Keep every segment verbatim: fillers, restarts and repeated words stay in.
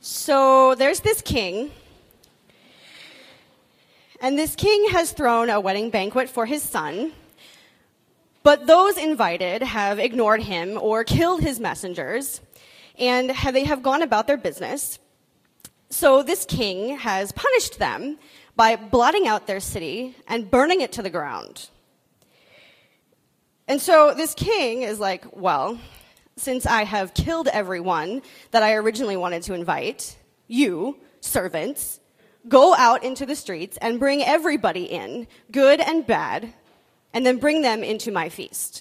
So there's this king, and this king has thrown a wedding banquet for his son, but those invited have ignored him or killed his messengers, and have, they have gone about their business. So this king has punished them by blotting out their city and burning it to the ground. And so this king is like, well, since I have killed everyone that I originally wanted to invite, you, servants, go out into the streets and bring everybody in, good and bad, and then bring them into my feast.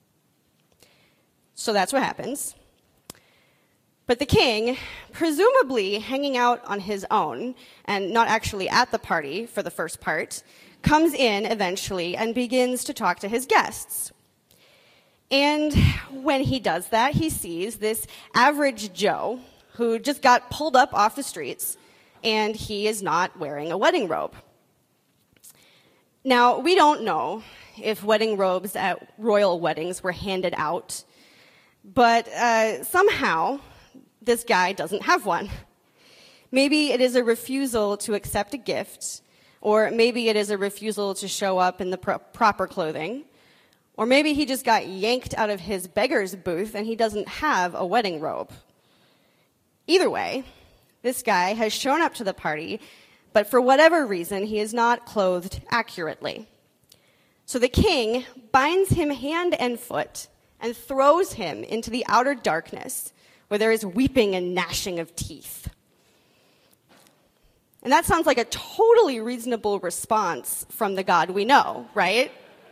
So that's what happens. But the king, presumably hanging out on his own and not actually at the party for the first part, comes in eventually and begins to talk to his guests. And when he does that, he sees this average Joe who just got pulled up off the streets, and he is not wearing a wedding robe. Now, we don't know if wedding robes at royal weddings were handed out, but uh, somehow this guy doesn't have one. Maybe it is a refusal to accept a gift, or maybe it is a refusal to show up in the pro- proper clothing, or maybe he just got yanked out of his beggar's booth and he doesn't have a wedding robe. Either way, this guy has shown up to the party, but for whatever reason, he is not clothed accurately. So the king binds him hand and foot and throws him into the outer darkness, where there is weeping and gnashing of teeth. And that sounds like a totally reasonable response from the God we know, right?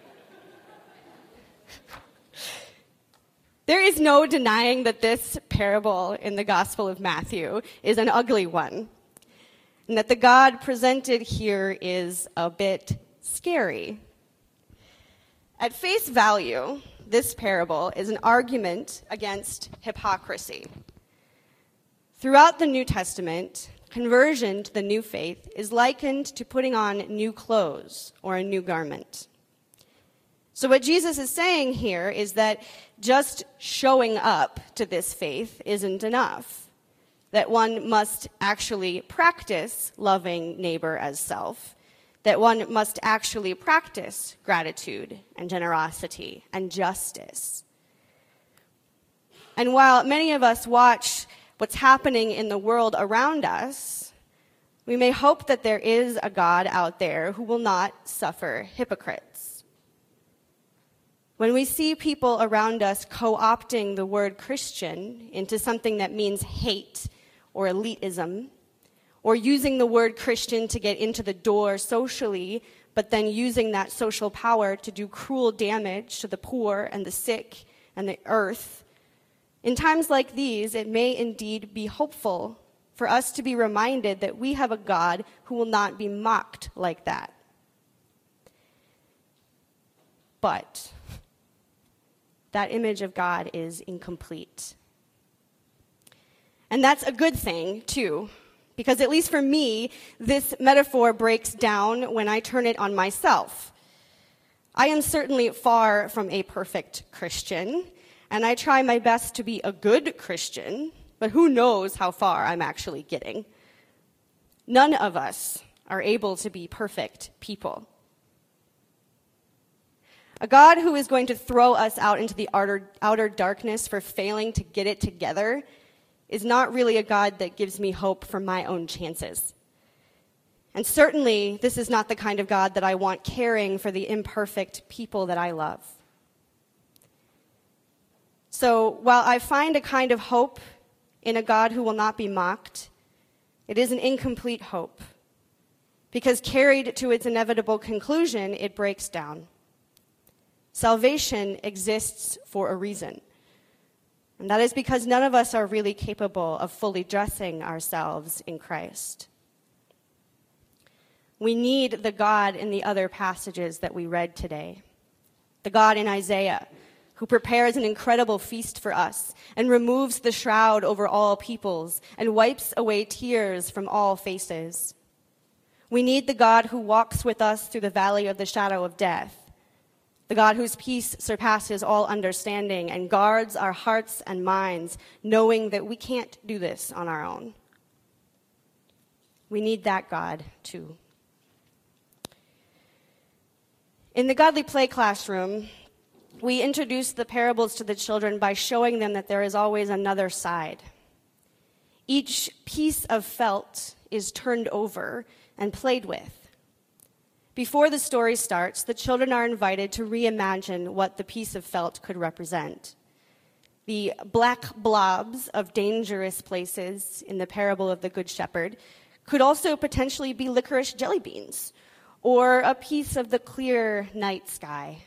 There is no denying that this parable in the Gospel of Matthew is an ugly one, and that the God presented here is a bit scary. At face value, this parable is an argument against hypocrisy. Throughout the New Testament, conversion to the new faith is likened to putting on new clothes or a new garment. So what Jesus is saying here is that just showing up to this faith isn't enough, that one must actually practice loving neighbor as self, that one must actually practice gratitude and generosity and justice. And while many of us watch what's happening in the world around us, we may hope that there is a God out there who will not suffer hypocrites. When we see people around us co-opting the word Christian into something that means hate or elitism, or using the word Christian to get into the door socially, but then using that social power to do cruel damage to the poor and the sick and the earth, in times like these, it may indeed be hopeful for us to be reminded that we have a God who will not be mocked like that. But that image of God is incomplete. And that's a good thing, too, because at least for me, this metaphor breaks down when I turn it on myself. I am certainly far from a perfect Christian, and I try my best to be a good Christian, but who knows how far I'm actually getting. None of us are able to be perfect people. A God who is going to throw us out into the outer, outer darkness for failing to get it together is not really a God that gives me hope for my own chances. And certainly, this is not the kind of God that I want caring for the imperfect people that I love. So while I find a kind of hope in a God who will not be mocked, it is an incomplete hope, because carried to its inevitable conclusion, it breaks down. Salvation exists for a reason, and that is because none of us are really capable of fully dressing ourselves in Christ. We need the God in the other passages that we read today, the God in Isaiah, who prepares an incredible feast for us and removes the shroud over all peoples and wipes away tears from all faces. We need the God who walks with us through the valley of the shadow of death, the God whose peace surpasses all understanding and guards our hearts and minds, knowing that we can't do this on our own. We need that God, too. In the Godly Play classroom, we introduce the parables to the children by showing them that there is always another side. Each piece of felt is turned over and played with. Before the story starts, the children are invited to reimagine what the piece of felt could represent. The black blobs of dangerous places in the parable of the Good Shepherd could also potentially be licorice jelly beans or a piece of the clear night sky.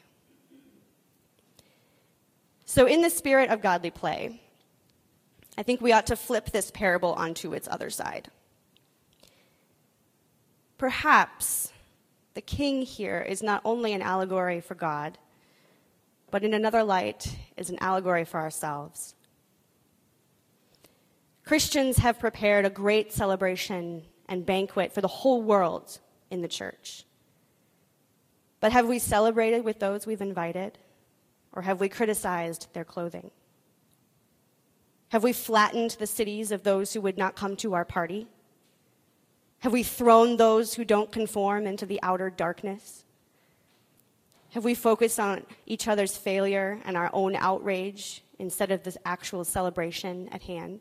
So in the spirit of Godly Play, I think we ought to flip this parable onto its other side. Perhaps the king here is not only an allegory for God, but in another light is an allegory for ourselves. Christians have prepared a great celebration and banquet for the whole world in the church. But have we celebrated with those we've invited, or have we criticized their clothing? Have we flattened the cities of those who would not come to our party? Have we thrown those who don't conform into the outer darkness? Have we focused on each other's failure and our own outrage instead of this actual celebration at hand?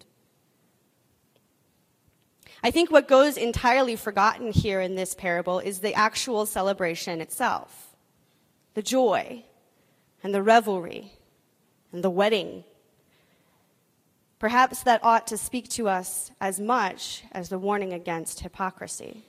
I think what goes entirely forgotten here in this parable is the actual celebration itself, the joy and the revelry and the wedding. Perhaps that ought to speak to us as much as the warning against hypocrisy.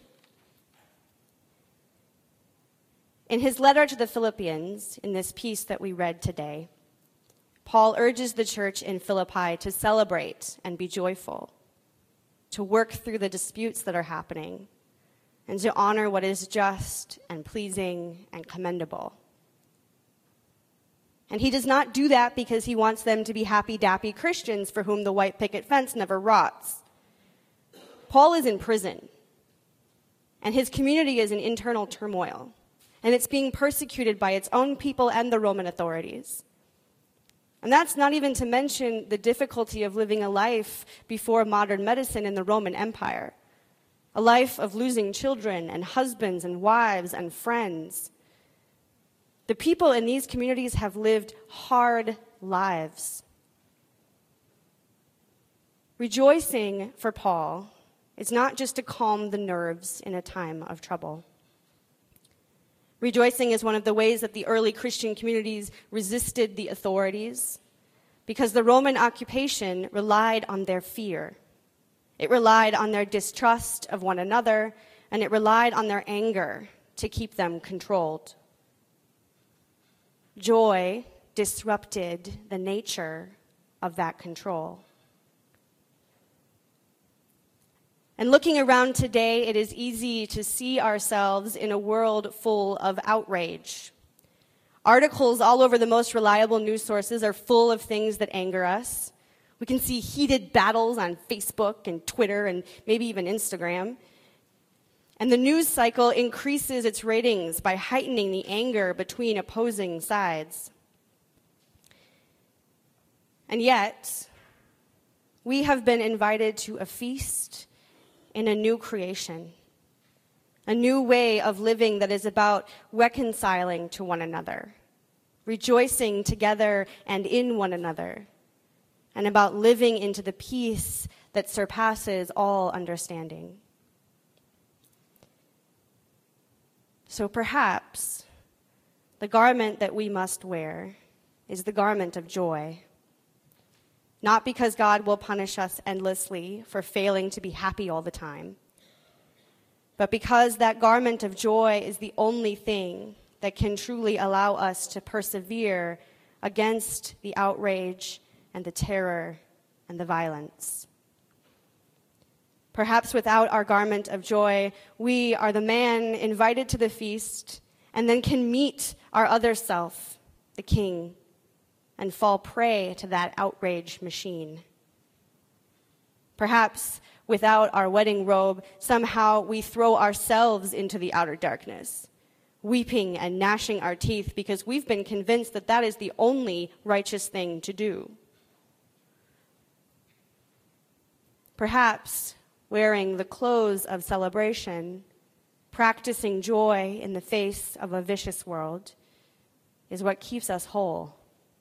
In his letter to the Philippians, in this piece that we read today, Paul urges the church in Philippi to celebrate and be joyful, to work through the disputes that are happening, and to honor what is just and pleasing and commendable. And he does not do that because he wants them to be happy-dappy Christians for whom the white picket fence never rots. Paul is in prison, and his community is in internal turmoil, and it's being persecuted by its own people and the Roman authorities. And that's not even to mention the difficulty of living a life before modern medicine in the Roman Empire, a life of losing children and husbands and wives and friends. The people in these communities have lived hard lives. Rejoicing for Paul is not just to calm the nerves in a time of trouble. Rejoicing is one of the ways that the early Christian communities resisted the authorities, because the Roman occupation relied on their fear. It relied on their distrust of one another, and it relied on their anger to keep them controlled. Joy disrupted the nature of that control. And looking around today, it is easy to see ourselves in a world full of outrage. Articles all over the most reliable news sources are full of things that anger us. We can see heated battles on Facebook and Twitter and maybe even Instagram. And the news cycle increases its ratings by heightening the anger between opposing sides. And yet, we have been invited to a feast in a new creation, a new way of living that is about reconciling to one another, rejoicing together and in one another, and about living into the peace that surpasses all understanding. So perhaps the garment that we must wear is the garment of joy. Not because God will punish us endlessly for failing to be happy all the time, but because that garment of joy is the only thing that can truly allow us to persevere against the outrage and the terror and the violence. Perhaps without our garment of joy, we are the man invited to the feast and then can meet our other self, the king, and fall prey to that outrage machine. Perhaps without our wedding robe, somehow we throw ourselves into the outer darkness, weeping and gnashing our teeth because we've been convinced that that is the only righteous thing to do. Perhaps wearing the clothes of celebration, practicing joy in the face of a vicious world, is what keeps us whole.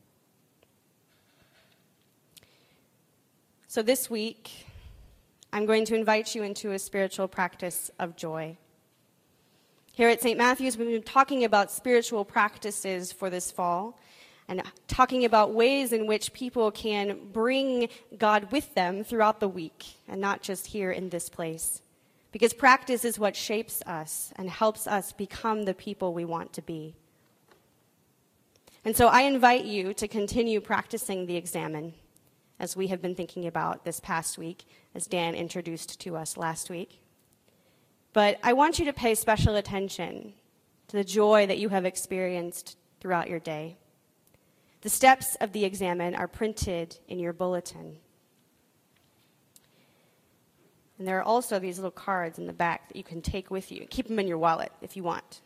So this week, I'm going to invite you into a spiritual practice of joy. Here at Saint Matthew's, we've been talking about spiritual practices for this fall and talking about ways in which people can bring God with them throughout the week and not just here in this place. Because practice is what shapes us and helps us become the people we want to be. And so I invite you to continue practicing the Examen, as we have been thinking about this past week, as Dan introduced to us last week. But I want you to pay special attention to the joy that you have experienced throughout your day. The steps of the Examen are printed in your bulletin. And there are also these little cards in the back that you can take with you. Keep them in your wallet if you want.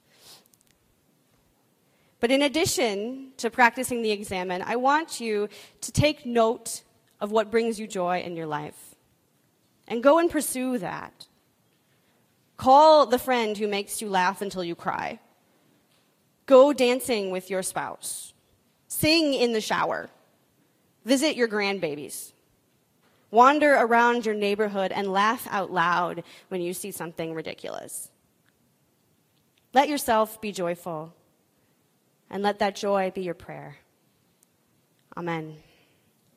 But in addition to practicing the Examen, I want you to take note of what brings you joy in your life. And go and pursue that. Call the friend who makes you laugh until you cry. Go dancing with your spouse. Sing in the shower. Visit your grandbabies. Wander around your neighborhood and laugh out loud when you see something ridiculous. Let yourself be joyful, and let that joy be your prayer. Amen.